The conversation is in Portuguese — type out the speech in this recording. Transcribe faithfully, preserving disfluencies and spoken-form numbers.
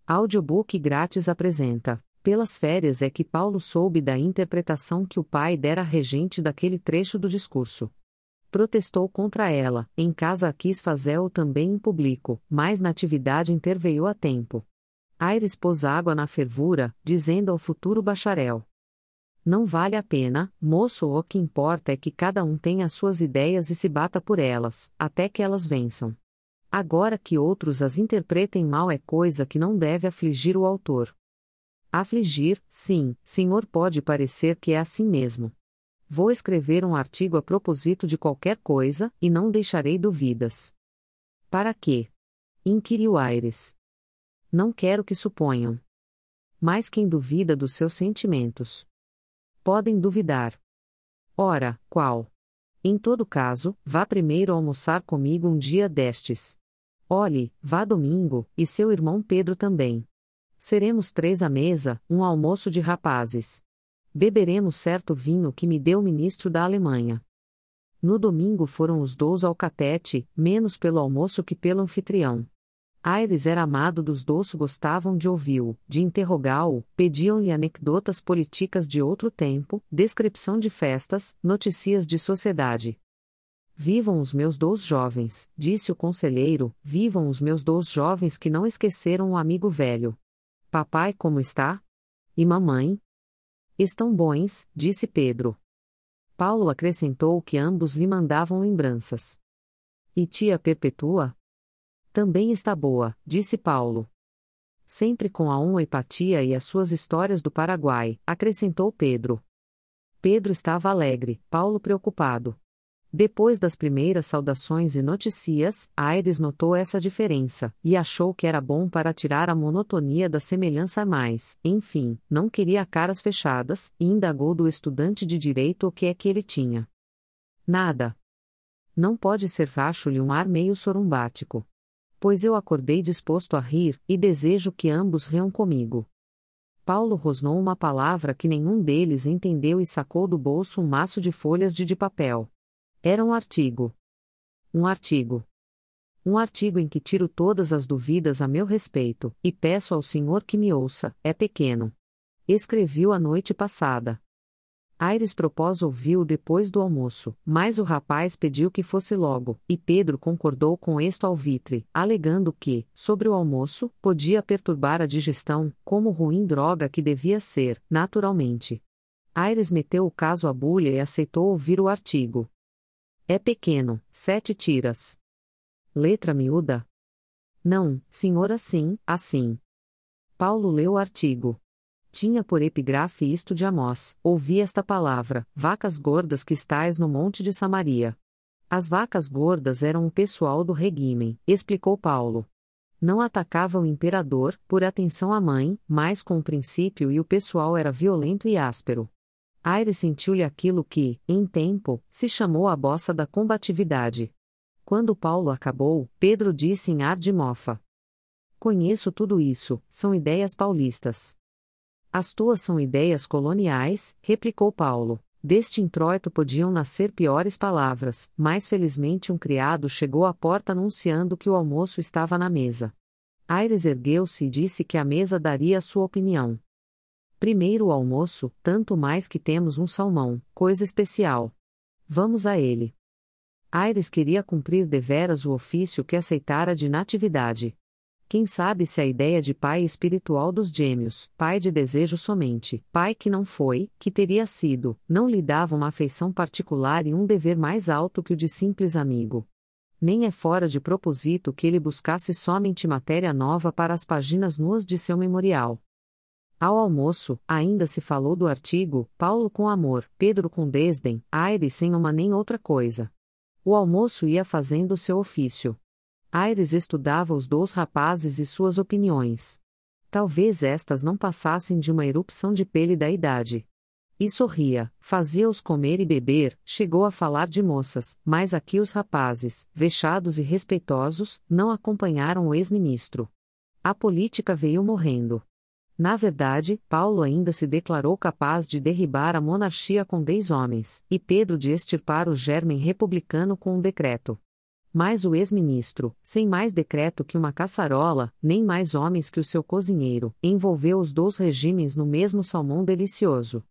Audiobook grátis apresenta. Pelas férias é que Paulo soube da interpretação que o pai dera à regente daquele trecho do discurso. Protestou contra ela, em casa quis fazê-o também em público, mas Natividade interveio a tempo. Aires pôs água na fervura, dizendo ao futuro bacharel: não vale a pena, moço, o que importa é que cada um tenha as suas ideias e se bata por elas, até que elas vençam. Agora que outros as interpretem mal é coisa que não deve afligir o autor. Afligir, sim, senhor, pode parecer que é assim mesmo. Vou escrever um artigo a propósito de qualquer coisa, e não deixarei dúvidas. Para quê? Inquiriu Aires. Não quero que suponham. Mas quem duvida dos seus sentimentos? Podem duvidar. Ora, qual? Em todo caso, vá primeiro almoçar comigo um dia destes. Olhe, vá domingo, e seu irmão Pedro também. Seremos três à mesa, um almoço de rapazes. Beberemos certo vinho que me deu o ministro da Alemanha. No domingo foram os dois ao catete, menos pelo almoço que pelo anfitrião. Aires era amado dos dois, gostavam de ouvi-lo, de interrogá-lo, pediam-lhe anedotas políticas de outro tempo, descrição de festas, notícias de sociedade. Vivam os meus dois jovens, disse o conselheiro, vivam os meus dois jovens que não esqueceram o amigo velho. Papai como está? E mamãe? Estão bons, disse Pedro. Paulo acrescentou que ambos lhe mandavam lembranças. E tia Perpetua? Também está boa, disse Paulo. Sempre com a homeopatia e as suas histórias do Paraguai, acrescentou Pedro. Pedro estava alegre, Paulo preocupado. Depois das primeiras saudações e notícias, Aires notou essa diferença, e achou que era bom para tirar a monotonia da semelhança, mas, enfim, não queria caras fechadas, e indagou do estudante de direito o que é que ele tinha. Nada. Não pode ser, acho-lhe um ar meio sorumbático. Pois eu acordei disposto a rir, e desejo que ambos riam comigo. Paulo rosnou uma palavra que nenhum deles entendeu e sacou do bolso um maço de folhas de, de papel. Era um artigo. Um artigo. Um artigo em que tiro todas as dúvidas a meu respeito, e peço ao senhor que me ouça, é pequeno. Escrevi-o a noite passada. Aires propôs ouvi-o depois do almoço, mas o rapaz pediu que fosse logo, e Pedro concordou com isto alvitre, alegando que, sobre o almoço, podia perturbar a digestão, como ruim droga que devia ser, naturalmente. Aires meteu o caso à bulha e aceitou ouvir o artigo. É pequeno, sete tiras. Letra miúda? Não, senhor, assim, assim. Paulo leu o artigo. Tinha por epígrafe isto de Amós: ouvi esta palavra, vacas gordas que estais no monte de Samaria. As vacas gordas eram o pessoal do regime, explicou Paulo. Não atacava o imperador, por atenção à mãe, mas com o princípio, e o pessoal era violento e áspero. Aires sentiu-lhe aquilo que, em tempo, se chamou a bossa da combatividade. Quando Paulo acabou, Pedro disse em ar de mofa: conheço tudo isso, são ideias paulistas. As tuas são ideias coloniais, replicou Paulo. Deste introito podiam nascer piores palavras, mas felizmente um criado chegou à porta anunciando que o almoço estava na mesa. Aires ergueu-se e disse que a mesa daria a sua opinião. Primeiro o almoço, tanto mais que temos um salmão, coisa especial. Vamos a ele. Aires queria cumprir deveras o ofício que aceitara de Natividade. Quem sabe se a ideia de pai espiritual dos gêmeos, pai de desejo somente, pai que não foi, que teria sido, não lhe dava uma afeição particular e um dever mais alto que o de simples amigo. Nem é fora de propósito que ele buscasse somente matéria nova para as páginas nuas de seu memorial. Ao almoço, ainda se falou do artigo, Paulo com amor, Pedro com desdém, Aires sem uma nem outra coisa. O almoço ia fazendo o seu ofício. Aires estudava os dois rapazes e suas opiniões. Talvez estas não passassem de uma erupção de pele da idade. E sorria, fazia-os comer e beber, chegou a falar de moças, mas aqui os rapazes, vexados e respeitosos, não acompanharam o ex-ministro. A política veio morrendo. Na verdade, Paulo ainda se declarou capaz de derribar a monarquia com dez homens, e Pedro de extirpar o germen republicano com um decreto. Mas o ex-ministro, sem mais decreto que uma caçarola, nem mais homens que o seu cozinheiro, envolveu os dois regimes no mesmo salmão delicioso.